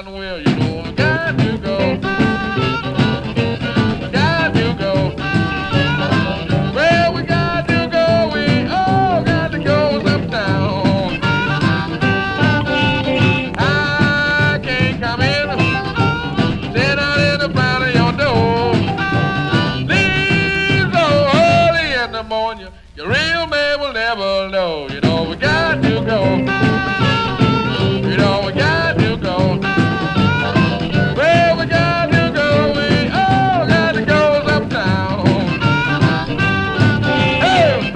Well, you know I got to go. Got to go. Well, we got to go. We all got to go sometime. I can't come in. Sit out in the front of your door. Leave so early in the morning. Your real man will never know. You know we got to go. You know we got to go. Well, we got to go. We all got to go sometime. Hey!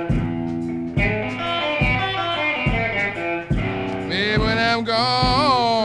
When I'm gone.